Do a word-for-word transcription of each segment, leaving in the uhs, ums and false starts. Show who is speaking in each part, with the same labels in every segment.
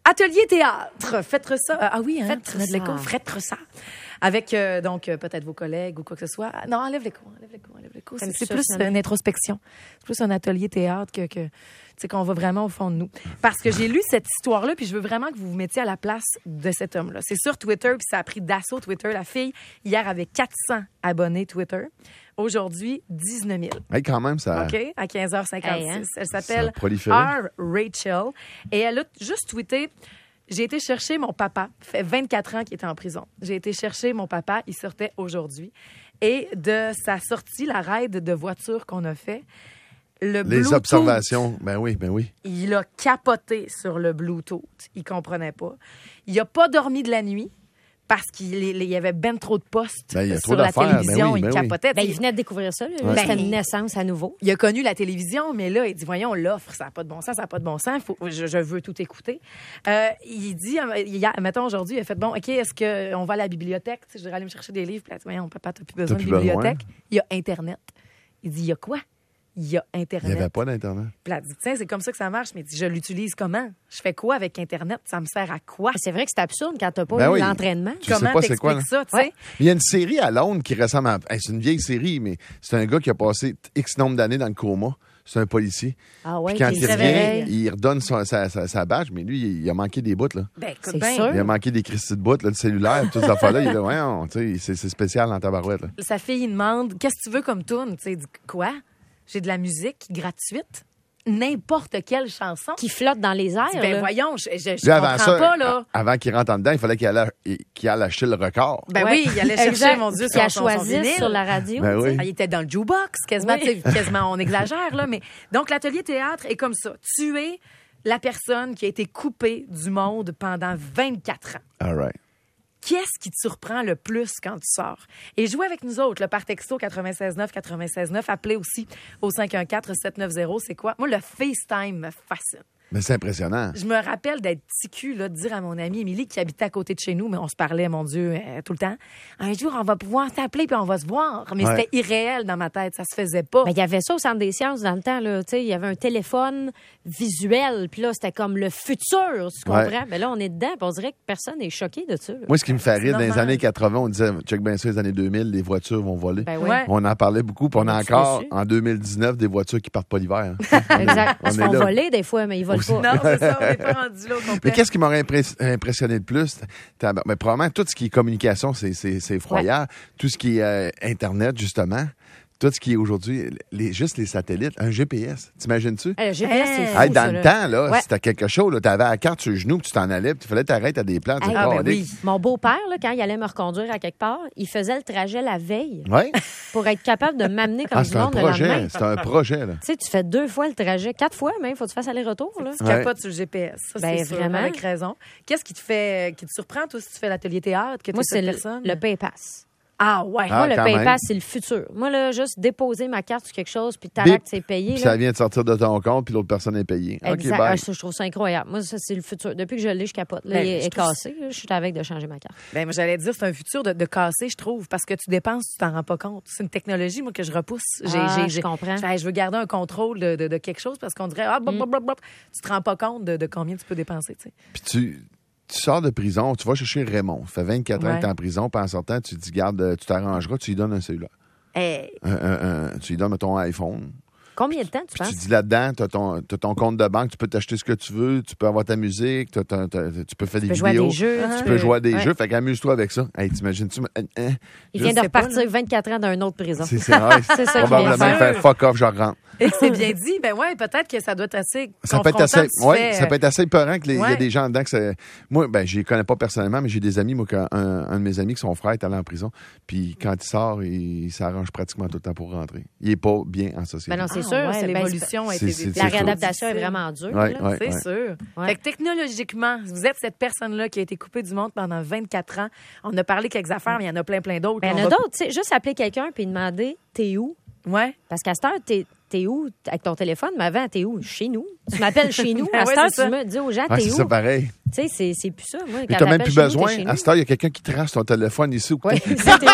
Speaker 1: Atelier théâtre. Faites ça. Ah oui, hein?
Speaker 2: Faites
Speaker 1: de l'écho. Faites ça. Avec, euh, donc, euh, peut-être vos collègues ou quoi que ce soit. Non, enlève l'écho. Enlève l'écho. Enlève l'écho. C'est, c'est plus une introspection. C'est plus un atelier théâtre que, que tu sais, qu'on va vraiment au fond de nous. Parce que j'ai lu cette histoire-là, puis je veux vraiment que vous vous mettiez à la place de cet homme-là. C'est sur Twitter, puis ça a pris d'assaut Twitter. La fille, hier, avait quatre cents abonnés Twitter. Aujourd'hui, dix-neuf mille.
Speaker 3: Hey, quand même, ça...
Speaker 1: OK, à quinze heures cinquante-six. Hey, hein? Elle s'appelle R. Rachel. Et elle a juste tweeté... J'ai été chercher mon papa. Ça fait vingt-quatre ans qu'il était en prison. J'ai été chercher mon papa. Il sortait aujourd'hui. Et de sa sortie, la raid de voiture qu'on a fait, le Bluetooth...
Speaker 3: Les observations, ben oui, ben oui.
Speaker 1: Il a capoté sur le Bluetooth. Il comprenait pas. Il a pas dormi de la nuit. Parce qu'il y avait ben trop de postes
Speaker 3: ben,
Speaker 1: sur la télévision. Ben oui, ben il capotait.
Speaker 2: Ben, il venait de découvrir ça. Là. Ouais. C'était une naissance à nouveau.
Speaker 1: Il a connu la télévision, mais là, il dit, voyons, l'offre, ça n'a pas de bon sens, ça n'a pas de bon sens. Faut, je, je veux tout écouter. Euh, il dit, il a, mettons, aujourd'hui, il a fait, bon, OK, est-ce qu'on va à la bibliothèque? Tu sais, je voudrais aller me chercher des livres. Puis là, voyons, papa, t'as plus besoin t'as de plus bibliothèque. Besoin. Il y a Internet. Il dit, il y a quoi? Il y a Internet.
Speaker 3: Il n'y avait pas d'Internet.
Speaker 1: Puis elle dit, tiens, c'est comme ça que ça marche. Mais dit, je l'utilise comment? Je fais quoi avec Internet? Ça me sert à quoi?
Speaker 2: C'est vrai que c'est absurde quand tu n'as pas
Speaker 3: ben
Speaker 2: eu
Speaker 3: oui.
Speaker 2: l'entraînement.
Speaker 3: Tu
Speaker 1: comment
Speaker 3: sais pas
Speaker 1: c'est quoi, ça, tu sais?
Speaker 3: Ouais. Il y a une série à Londres qui ressemble à... Hey, c'est une vieille série, mais c'est un gars qui a passé X nombre d'années dans le coma. C'est un policier.
Speaker 2: Ah ouais,
Speaker 3: puis quand
Speaker 2: il
Speaker 3: il revient, il redonne son, sa, sa, sa badge, mais lui, il, il a manqué des bouts, là.
Speaker 1: Ben,
Speaker 2: c'est ben. sûr.
Speaker 3: Il a manqué des cristis de bouts, là, le cellulaire, toutes ces affaires-là. Il est là, ouais, on, c'est, c'est spécial dans ta barouette, là.
Speaker 1: Sa fille, il demande, qu'est-ce que tu veux comme toune? Tu sais, il dit, quoi? J'ai de la musique gratuite. N'importe quelle chanson.
Speaker 2: Qui flotte dans les airs.
Speaker 1: Ben
Speaker 2: là.
Speaker 1: voyons, je, je, je
Speaker 3: Lui,
Speaker 1: comprends
Speaker 3: ça,
Speaker 1: pas, là.
Speaker 3: Avant qu'il rentre en dedans, il fallait qu'il aille, qu'il aille acheter le record.
Speaker 1: Ben ouais. oui, il allait chercher,
Speaker 2: exact.
Speaker 1: mon Dieu,
Speaker 2: son,
Speaker 1: son,
Speaker 2: son, son
Speaker 1: choisi
Speaker 2: vinyle. Sur la radio.
Speaker 3: Ben oui.
Speaker 1: Ah, il était dans le jukebox, quasiment, oui. quasiment, on exagère, là. Mais donc, l'atelier théâtre est comme ça. Tuer la personne qui a été coupée du monde pendant vingt-quatre ans.
Speaker 3: All right.
Speaker 1: Qu'est-ce qui te surprend le plus quand tu sors? Et jouez avec nous autres, là, par texto quatre-vingt-seize neuf quatre-vingt-seize neuf. Appelez aussi au cinq un quatre sept neuf zéro. C'est quoi? Moi, le FaceTime me fascine.
Speaker 3: Mais c'est impressionnant.
Speaker 1: Je me rappelle d'être petit cul, là, de dire à mon amie Émilie, qui habitait à côté de chez nous, mais on se parlait, mon Dieu, euh, tout le temps. Un jour, on va pouvoir t'appeler puis on va se voir. Mais ouais. C'était irréel dans ma tête. Ça se faisait pas.
Speaker 2: Mais il y avait ça au Centre des sciences dans le temps, là. Tu sais, il y avait un téléphone visuel. Puis là, c'était comme le futur, tu comprends? Ouais. Mais là, on est dedans puis on dirait que personne n'est choqué de ça. Là.
Speaker 3: Moi, ce qui me fait rire, dans les années quatre-vingts, on disait, check bien ça, les années deux mille, les voitures vont voler.
Speaker 2: Ben oui.
Speaker 3: On en parlait beaucoup. Puis on a encore, en deux mille dix-neuf, des voitures qui partent pas l'hiver.
Speaker 2: Exact. Ils se font voler des fois, mais ils volent pas.
Speaker 1: Non, c'est ça. On n'est pas rendu là au complet.
Speaker 3: Mais qu'est-ce qui m'aurait impressionné le plus? Mais probablement, tout ce qui est communication, c'est, c'est, c'est effroyable. Ouais. Tout ce qui est euh, Internet, justement. Tout ce qui est aujourd'hui, les, juste les satellites, un G P S. T'imagines-tu?
Speaker 2: Un G P S, c'est fou,
Speaker 3: hey, dans
Speaker 2: ça,
Speaker 3: le
Speaker 2: là.
Speaker 3: temps, là,
Speaker 2: ouais.
Speaker 3: c'était quelque chose. Tu avais la carte sur le genou, puis tu t'en allais, puis il fallait t'arrêter à des plans.
Speaker 2: Hey, ah, ben oui. Mon beau-père, là, quand il allait me reconduire à quelque part, il faisait le trajet la veille
Speaker 3: ouais.
Speaker 2: pour être capable de m'amener comme
Speaker 3: ah,
Speaker 2: du monde
Speaker 3: un projet,
Speaker 2: le lendemain.
Speaker 3: C'est un projet. Tu
Speaker 2: sais, tu fais deux fois le trajet, quatre fois même, il faut que tu fasses aller-retour. Là.
Speaker 1: Tu capotes ouais. sur le G P S. Ça,
Speaker 2: ben,
Speaker 1: c'est sûr,
Speaker 2: vraiment.
Speaker 1: Avec raison. Qu'est-ce qui te fait, qui te surprend, toi, si tu fais l'atelier théâtre? Que
Speaker 2: Moi, c'est le,
Speaker 1: personne?
Speaker 2: le PayPass.
Speaker 1: Ah ouais.
Speaker 2: Ah, Moi, le PayPass,
Speaker 3: même.
Speaker 2: c'est le futur. Moi, là, juste déposer ma carte sur quelque chose, puis tac, c'est payé.
Speaker 3: Puis
Speaker 2: là.
Speaker 3: ça vient de sortir de ton compte, puis l'autre personne est payée.
Speaker 2: Exact.
Speaker 3: Okay,
Speaker 2: ah, je trouve ça incroyable. Moi, ça, c'est le futur. Depuis que je l'ai, je capote. Là, ben, il est cassé. Là, je suis avec de changer ma carte.
Speaker 1: Ben, moi, j'allais dire, c'est un futur de, de casser, je trouve, parce que tu dépenses, tu t'en rends pas compte. C'est une technologie, moi, que je repousse. J'ai,
Speaker 2: ah,
Speaker 1: j'ai,
Speaker 2: je comprends.
Speaker 1: Je, je veux garder un contrôle de, de, de quelque chose, parce qu'on dirait, ah, bop, bop, bop, bop. Tu te rends pas compte de, de combien tu peux dépenser, tu sais.
Speaker 3: Puis tu... Tu sors de prison, tu vas chercher Raymond. Ça fait vingt-quatre ouais. ans que tu es en prison, puis en sortant, tu te dis, garde, tu t'arrangeras, tu lui donnes un cellulaire.
Speaker 1: Hey.
Speaker 3: Un, un, un, tu lui donnes ton iPhone.
Speaker 2: Combien de temps, tu
Speaker 3: puis
Speaker 2: penses?
Speaker 3: Tu dis là-dedans, tu as ton, ton compte de banque, tu peux t'acheter ce que tu veux, tu peux avoir ta musique, t'as, t'as, t'as, tu peux faire
Speaker 2: tu
Speaker 3: des
Speaker 2: peux
Speaker 3: vidéos.
Speaker 2: Jouer à des jeux,
Speaker 3: tu
Speaker 2: hein?
Speaker 3: peux jouer à des
Speaker 2: ouais.
Speaker 3: jeux. Fait qu'amuse-toi avec ça. Hey, t'imagines-tu? Hein, hein,
Speaker 2: il vient de repartir pas, vingt-quatre ans dans une autre prison.
Speaker 3: C'est, c'est, ouais,
Speaker 2: c'est ça.
Speaker 3: Probablement faire fuck off, je rentre.
Speaker 1: Et que c'est bien dit. Ben ouais, peut-être que ça doit être assez
Speaker 3: ça peut être assez,
Speaker 1: ouais,
Speaker 3: fais... ça peut être assez épeurant qu'il
Speaker 1: ouais.
Speaker 3: y a des gens dedans que c'est... Moi, ben, je les connais pas personnellement, mais j'ai des amis, moi, un, un de mes amis, que son frère est allé en prison, puis quand il sort, il, il s'arrange pratiquement tout le temps pour rentrer. Il est pas bien en société.
Speaker 2: Ben non, c'est
Speaker 1: ah,
Speaker 2: sûr.
Speaker 1: Ouais,
Speaker 2: c'est
Speaker 1: l'évolution a été...
Speaker 2: C'est, c'est, la réadaptation est vraiment dure.
Speaker 3: Ouais,
Speaker 2: là.
Speaker 3: ouais,
Speaker 1: c'est
Speaker 3: ouais.
Speaker 1: sûr.
Speaker 2: Ouais.
Speaker 1: Fait que technologiquement, vous êtes cette personne-là qui a été coupée du monde pendant vingt-quatre ans. On a parlé quelques affaires, mais il y en a plein, plein d'autres.
Speaker 2: Ben, il y en a va... d'autres. Tu sais, juste appeler quelqu'un puis demander « T'es où? »
Speaker 1: Ouais.
Speaker 2: Parce qu'à cette heure, t'es, t'es où avec ton téléphone? Mais avant, t'es où? Chez nous. Tu m'appelles chez nous. À cette
Speaker 1: ouais,
Speaker 2: heure, tu me dis aux gens,
Speaker 3: ouais,
Speaker 2: t'es
Speaker 3: c'est
Speaker 2: où?
Speaker 3: C'est ça pareil.
Speaker 2: Tu sais, c'est, c'est plus ça. Moi,
Speaker 3: mais t'as même plus besoin. Nous, à cette heure, il y a quelqu'un qui trace ton téléphone ici ou
Speaker 2: ouais,
Speaker 3: quoi.
Speaker 2: c'était...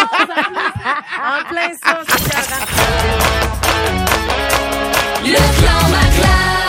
Speaker 1: En plein ça, c'est
Speaker 4: Le clan Maclin.